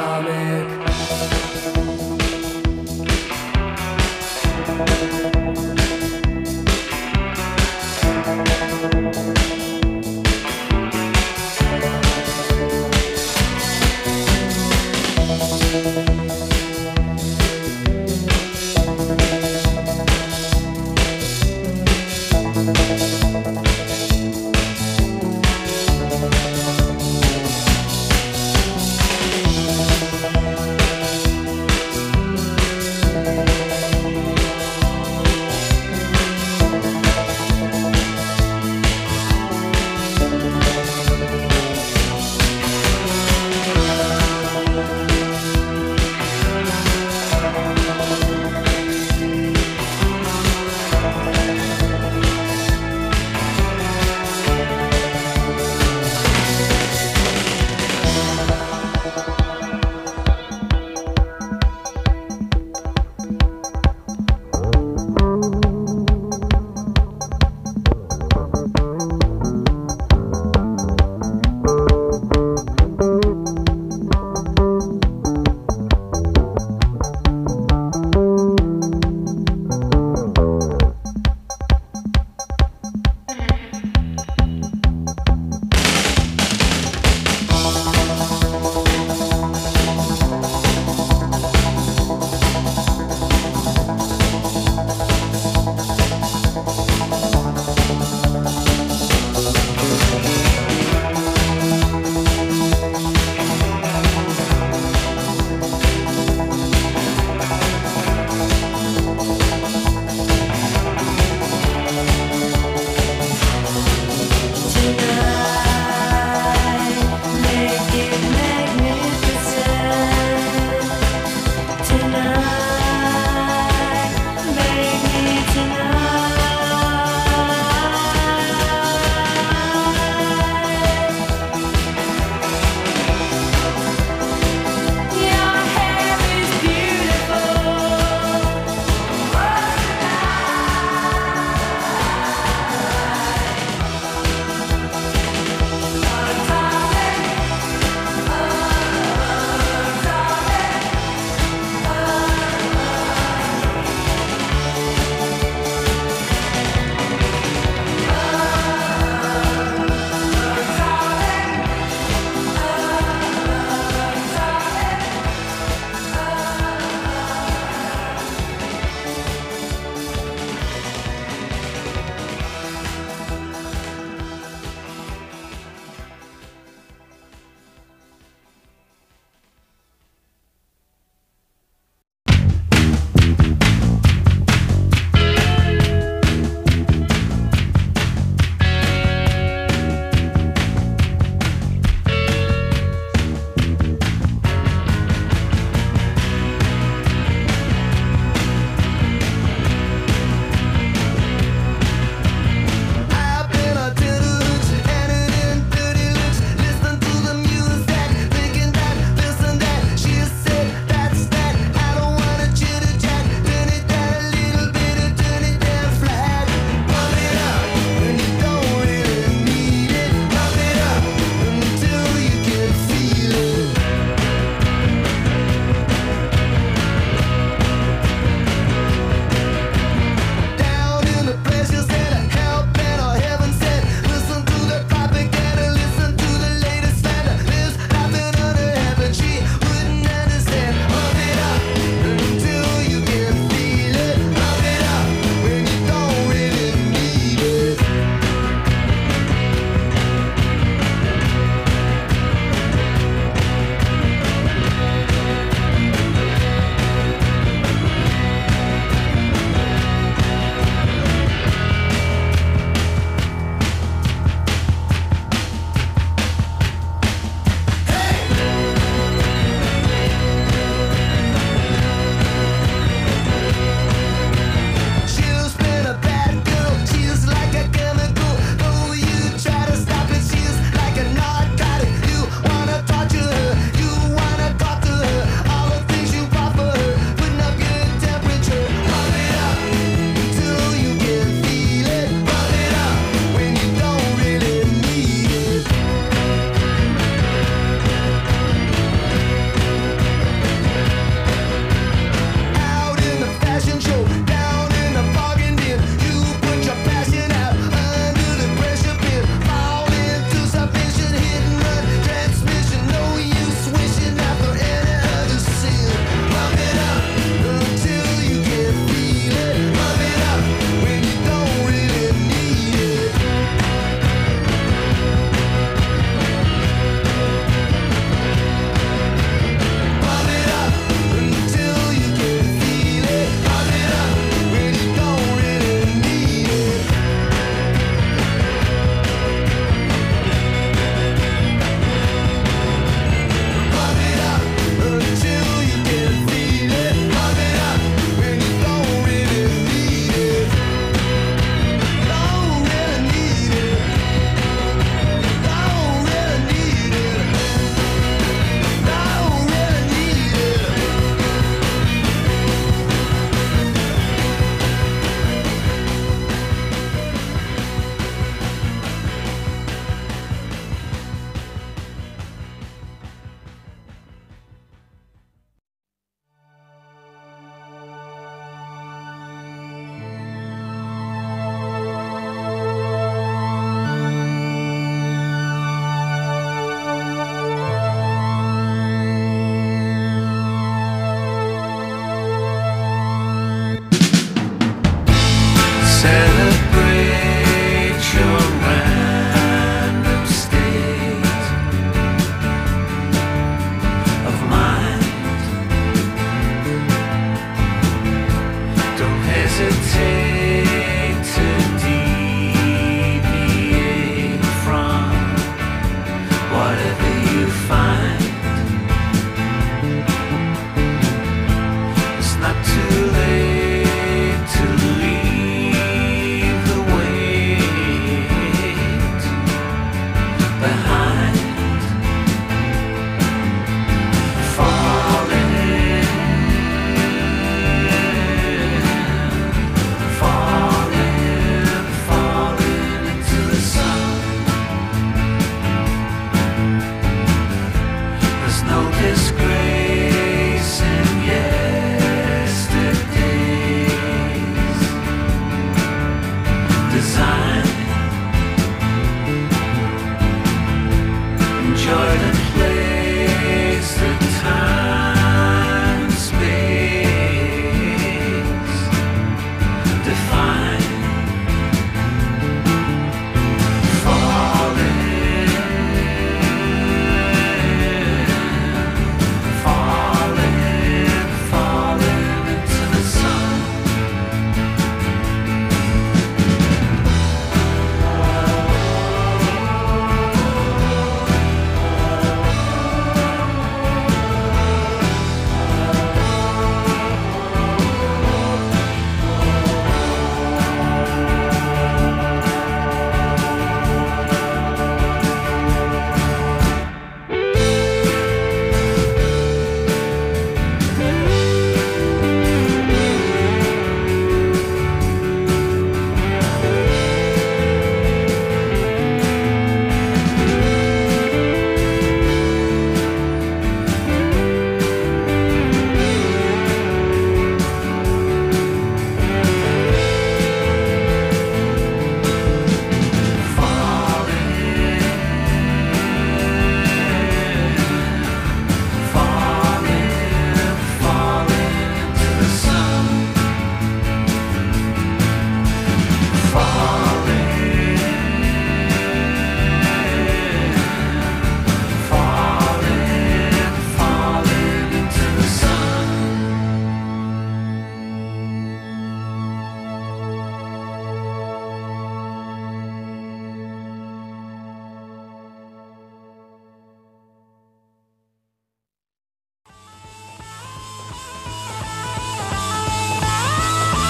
comic.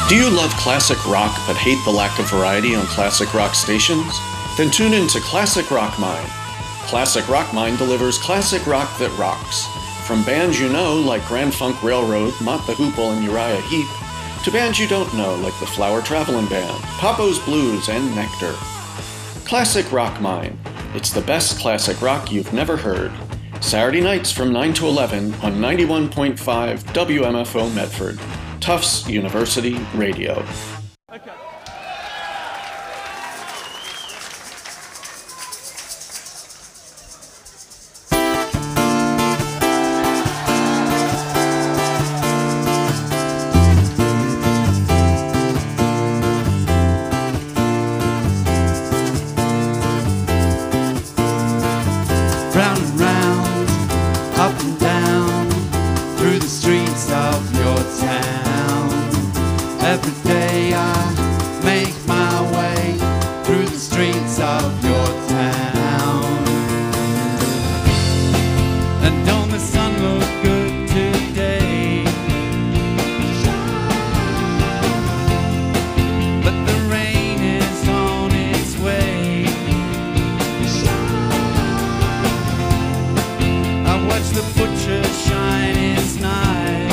Do you love classic rock but hate the lack of variety on classic rock stations? Then tune in to Classic Rock Mine. Classic Rock Mine delivers classic rock that rocks. From bands you know like Grand Funk Railroad, Mott the Hoople, and Uriah Heep, to bands you don't know like the Flower Travelin' Band, Papo's Blues, and Nectar. Classic Rock Mine. It's the best classic rock you've never heard. Saturday nights from 9 to 11 on 91.5 WMFO Medford. Tufts University Radio. Okay. Round and round, up and down, through the streets of your town. Every day I make my way through the streets of your town. And don't the sun look good today? But the rain is on its way. I watch the butcher shine his knives.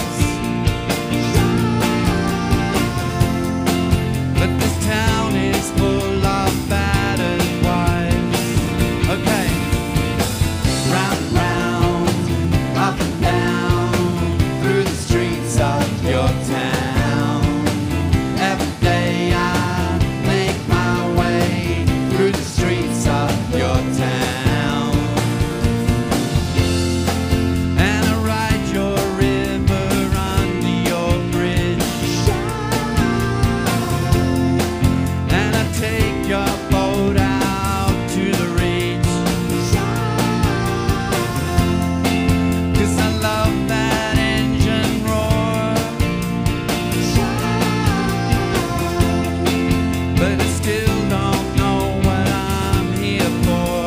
But this town is full of battered wives. Okay. Round and round, up and down, through the streets of your town. Every day I make my way through the streets of your town. And I ride your river under your bridge. And I take your boat out to the reach. 'Cause I love that engine roar. But I still don't know what I'm here for.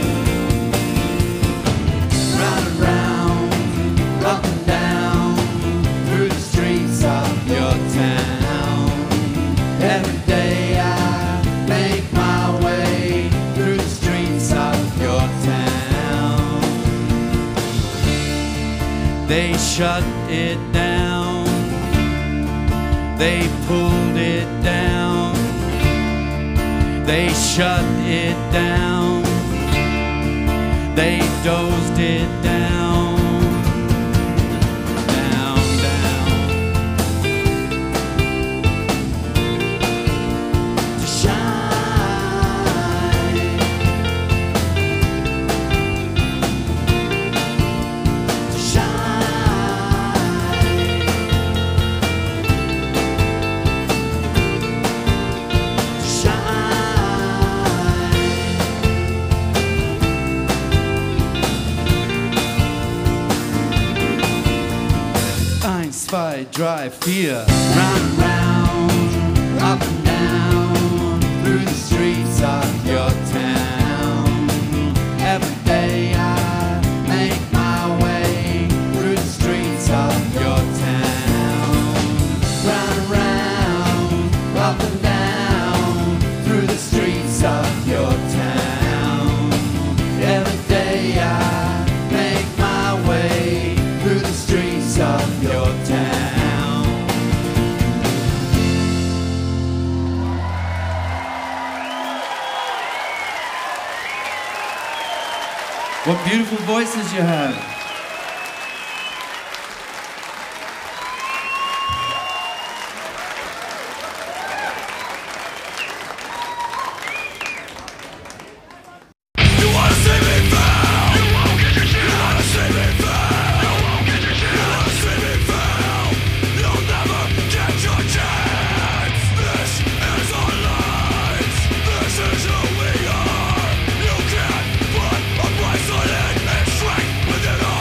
Round and round, up and down, through the streets of your town. Every day I make my way through the streets of your town. They shut it down. They pulled it down. They shut it down. They dozed it down. Down, down. To shine. To shine. To shine. Eins, zwei, drei, vier. Round and round, up and down, through the streets of your town. Every day I make my way through the streets of your town. Round and round, up and down, through the streets of your town. Every day I make my way through the streets of your town. What beautiful voices you have. Within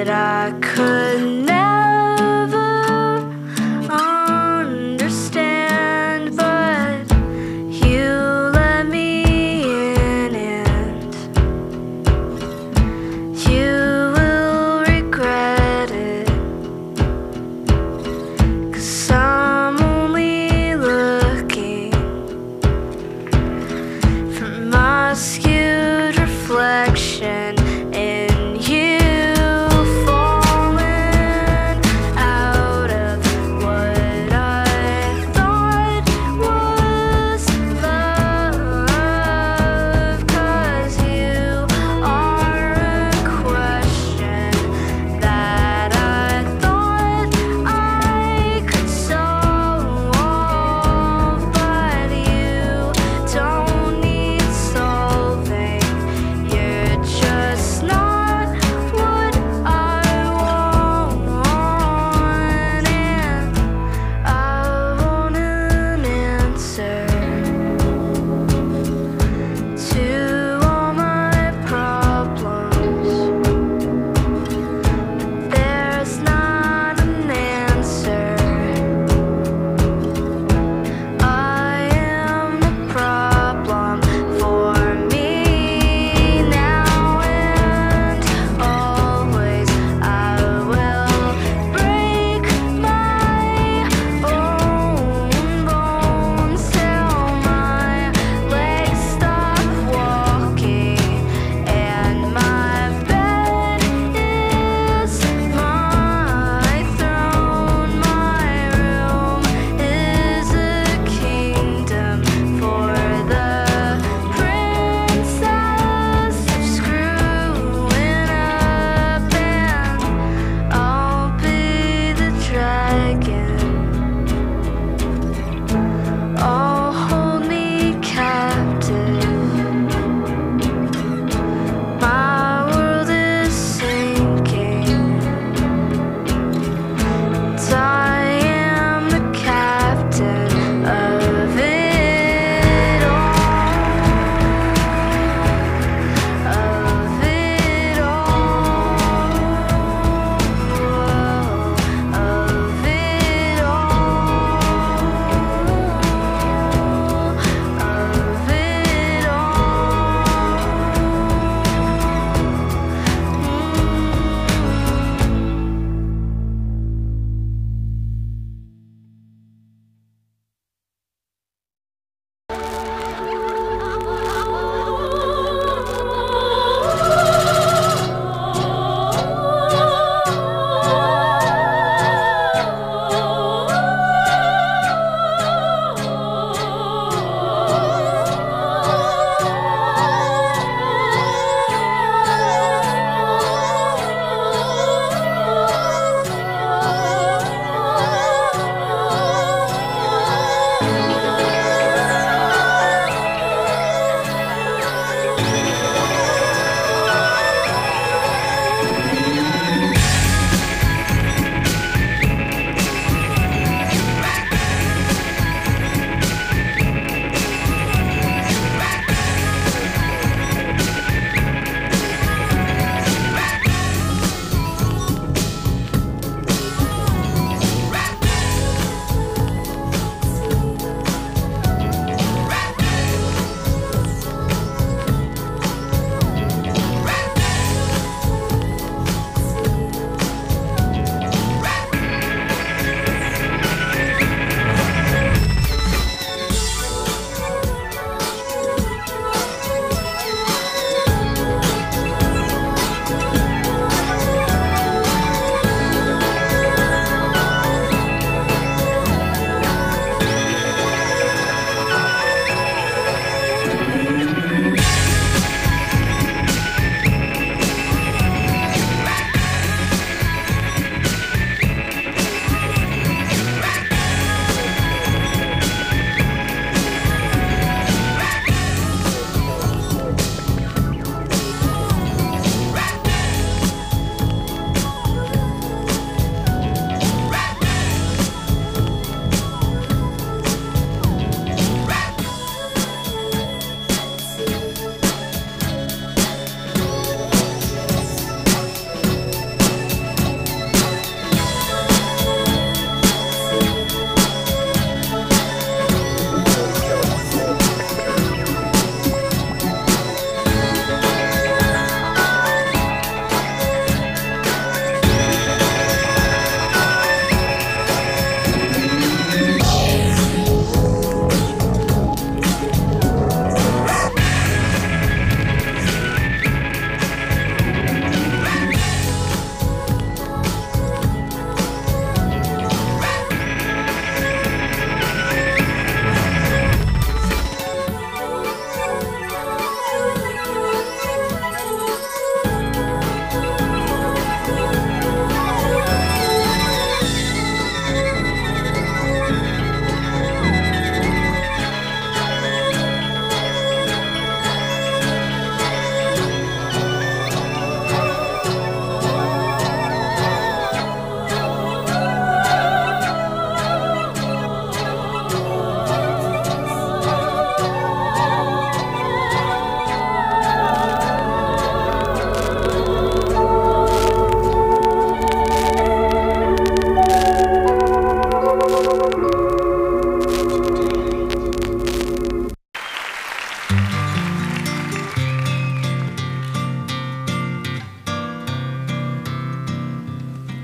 that I could never understand, but you let me in, and you will regret it, 'cause I'm only looking for my skewed reflection in you falling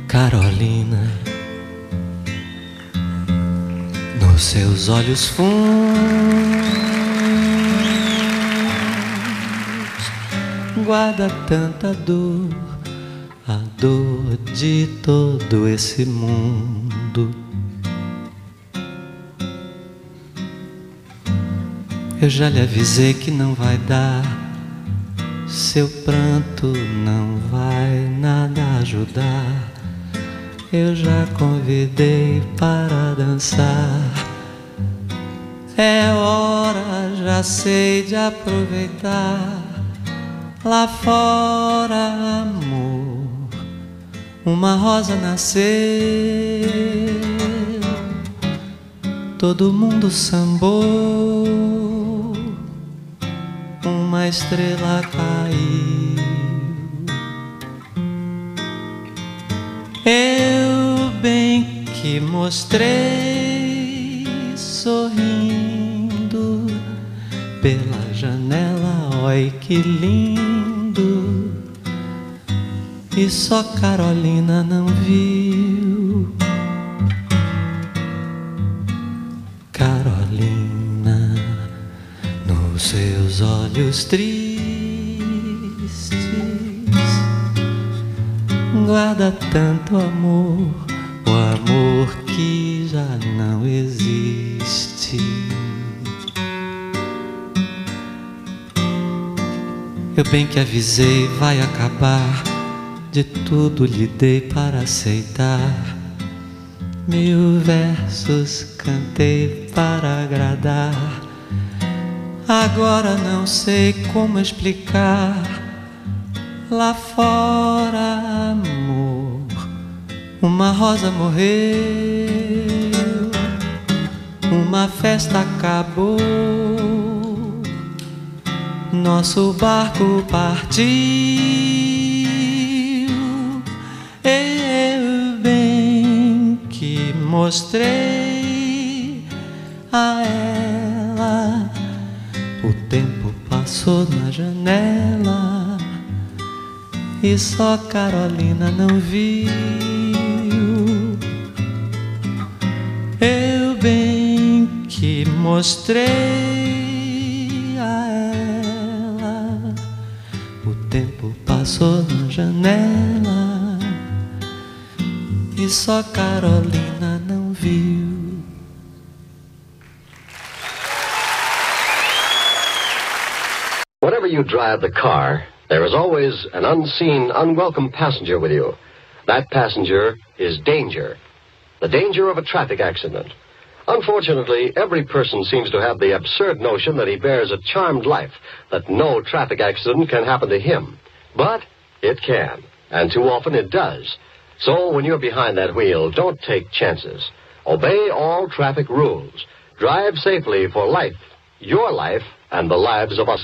Carolina, nos seus olhos fundos guarda tanta dor, a dor de todo esse mundo. Eu já lhe avisei que não vai dar, seu pranto não vai nada ajudar. Eu já convidei para dançar. É hora, já sei, de aproveitar. Lá fora, amor, uma rosa nasceu. Todo mundo sambou, uma estrela caiu. Eu bem que mostrei, sorrindo pela janela, oi que lindo. E só Carolina não viu. Carolina, nos seus olhos tristes guarda tanto amor, o amor que já não existe. Eu bem que avisei, vai acabar, de tudo lhe dei para aceitar. 1000 versos cantei para agradar. Agora não sei como explicar. Lá fora, amor, uma rosa morreu, uma festa acabou, nosso barco partiu. Eu bem que mostrei a ela, o tempo passou na janela e só Carolina não viu. Eu bem que mostrei a ela, o tempo passou na janela e só Carolina não viu. Whenever you drive the car, there is always an unseen, unwelcome passenger with you. That passenger is danger. The danger of a traffic accident. Unfortunately, every person seems to have the absurd notion that he bears a charmed life, that no traffic accident can happen to him. But it can, and too often it does. So when you're behind that wheel, don't take chances. Obey all traffic rules. Drive safely for life, your life, and the lives of us.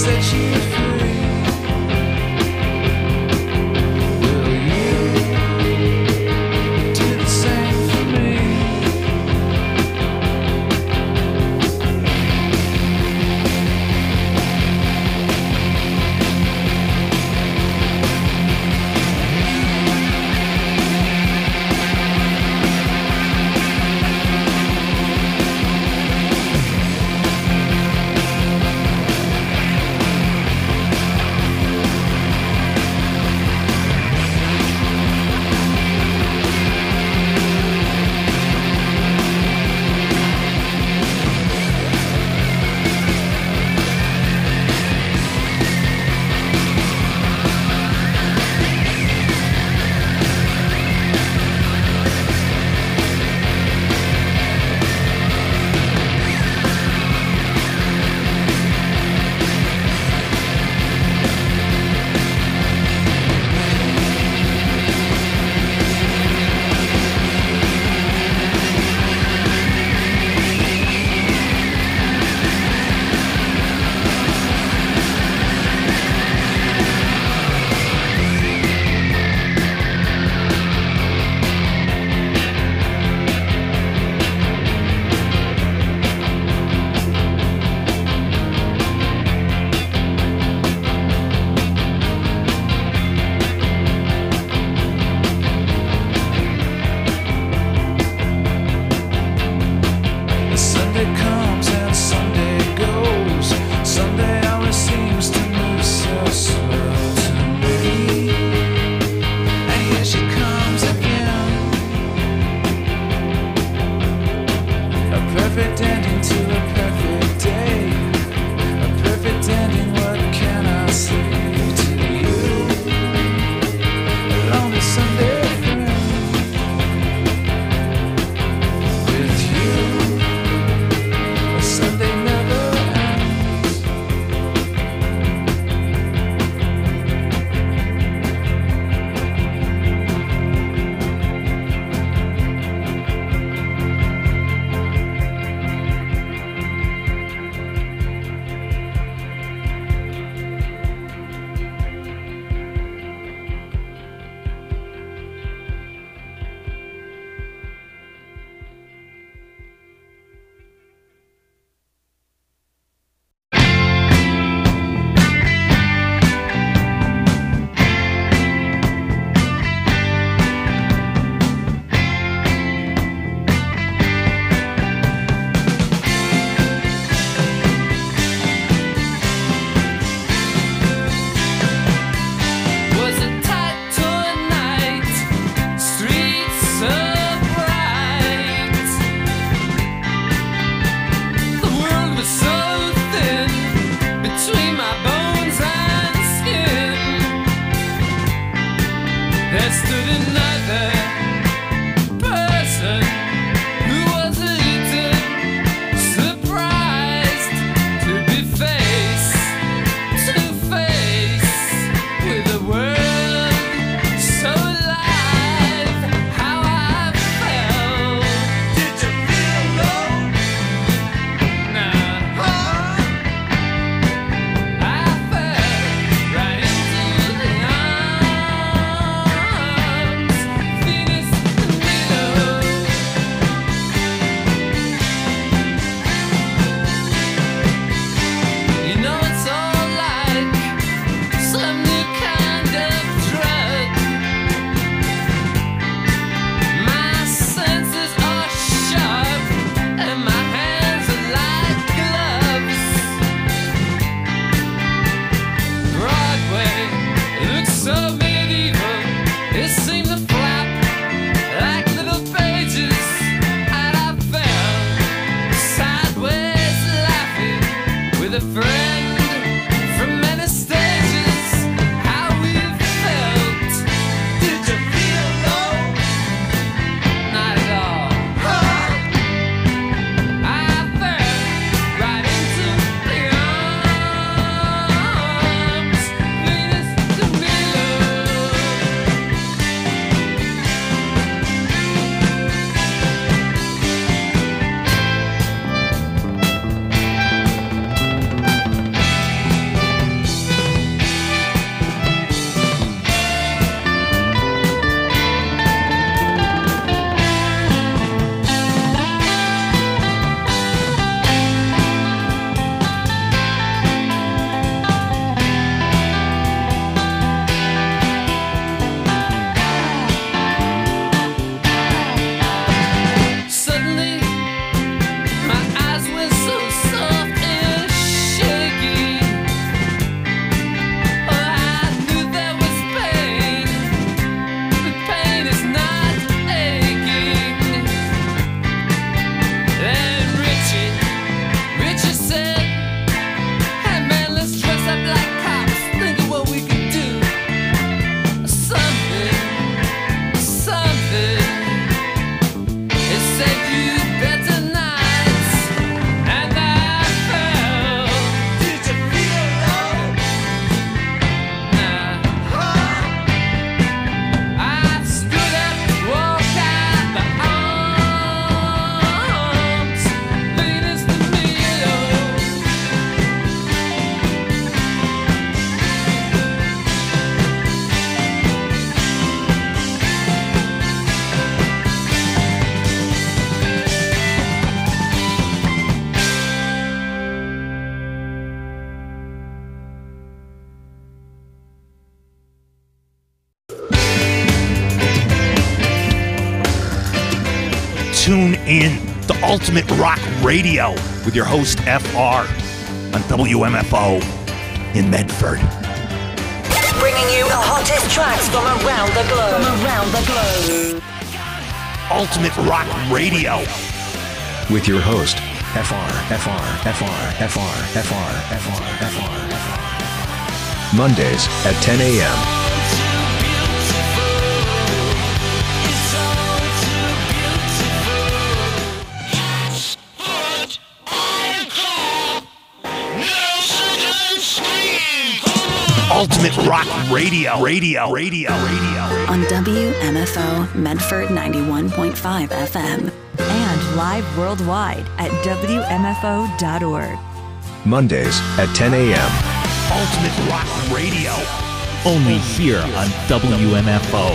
set you free. Will you do the same for me? Tune in to Ultimate Rock Radio with your host, FR, on WMFO in Medford. Bringing you the hottest tracks from around the globe. Ultimate Rock Radio with your host, FR. Mondays at 10 a.m. Ultimate Rock Radio. On WMFO Medford 91.5 FM. And live worldwide at WMFO.org. Mondays at 10 a.m. Ultimate Rock Radio. Only here on WMFO.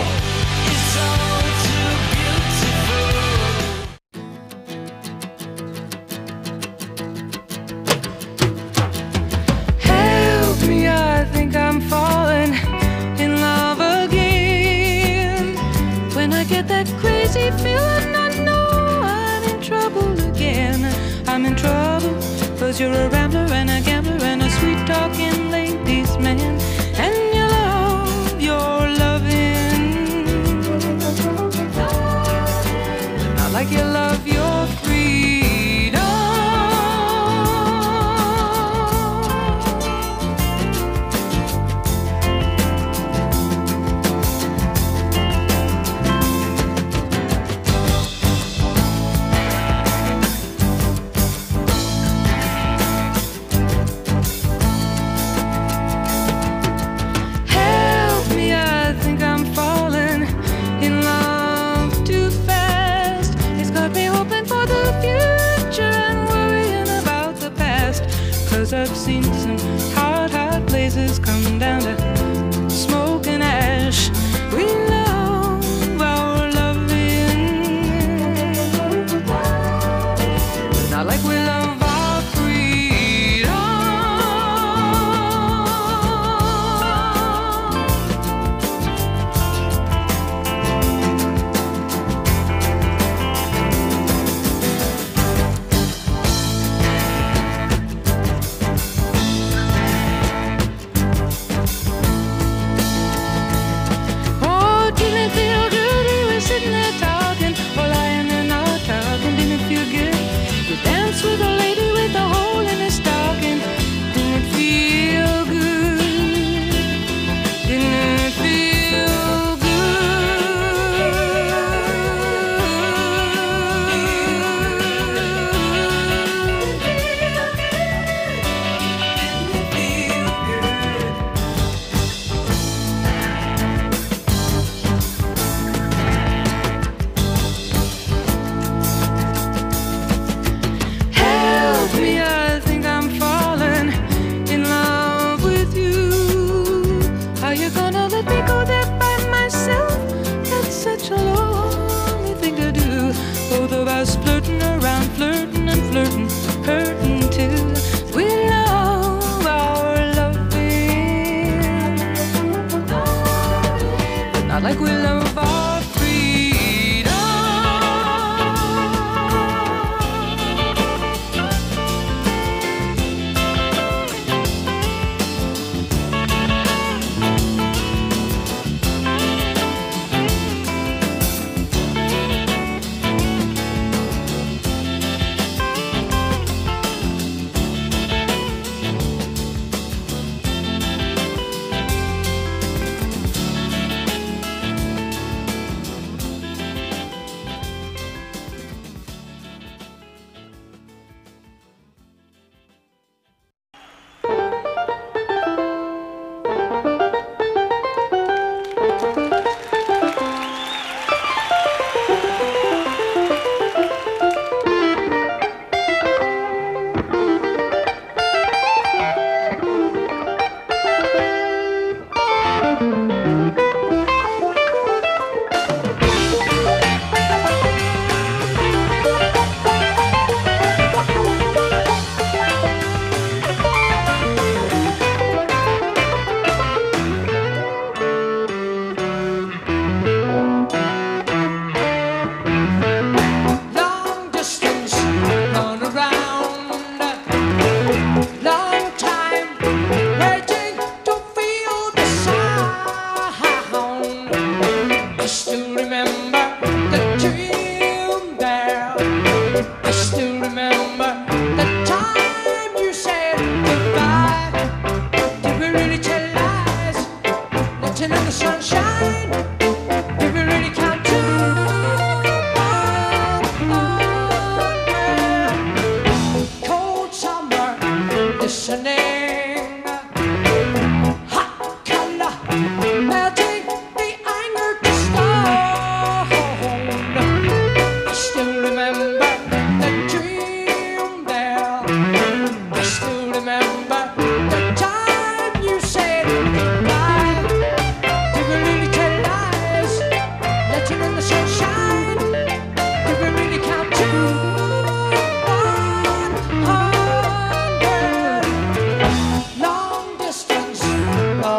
I'm falling in love again. When I get that crazy feeling, I know I'm in trouble again. I'm in trouble, 'cause you're a rambler and a gambler and a sweet-talking ladies' man. And you love your loving, not like you love your freedom. I've seen some hot places come down to smoke and ash. We love our loving, not like we love our freedom.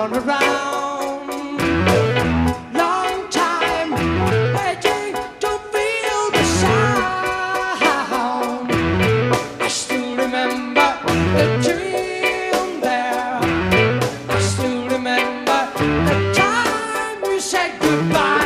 all around. Long time waiting to feel the sound. I still remember the dream there. I still remember the time you said goodbye.